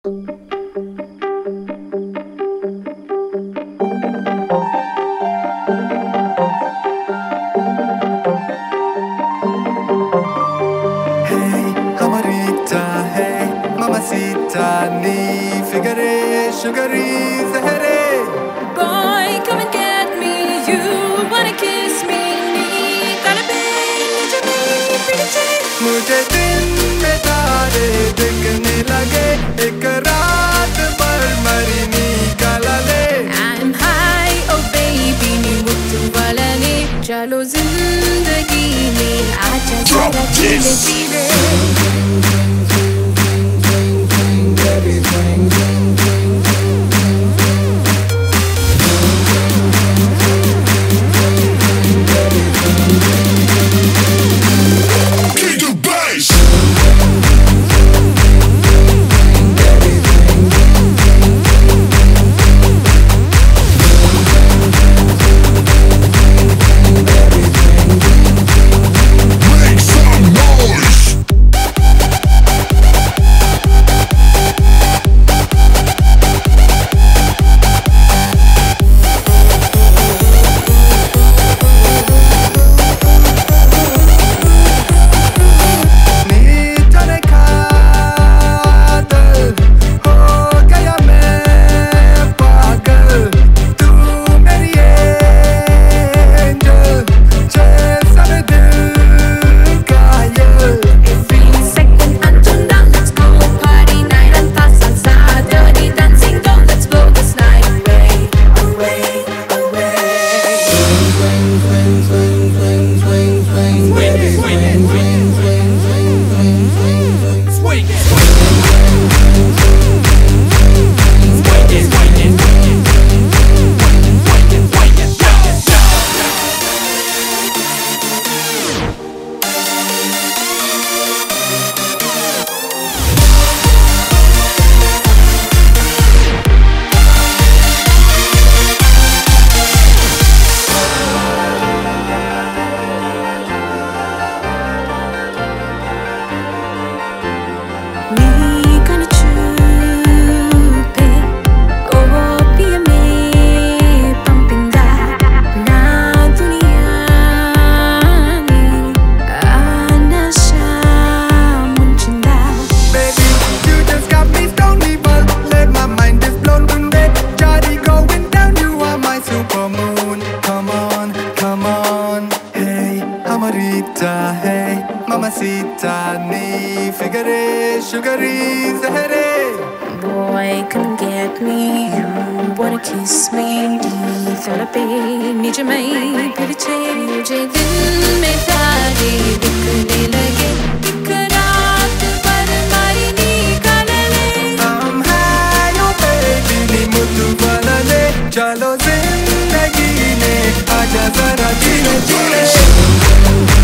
Mamacita, ni figure, sugary, zahare. Boy, come and get me. You wanna kiss me? Need gotta be, need you me, pretty chick. मुझे दिन में तारे दिखने लगे, एक रात भर मरी निकाला ले. I'm high, oh baby, नी मुट्ठू वाला ने. चलो जिंदगी में आजा जरा जीले जीले. Hey, mamacita, ni figure, sugary, zahare. Boy, come and get me. You wanna kiss me? Need therapy, need you me, pretty chick. मुझे दिन में तारे दिखने लगे, एक रात भर मरी निकाला ले. I'm high, oh baby, नी मुट्ठू वाला ले. चलो जिंदगी में आजा जरा जीले जीले.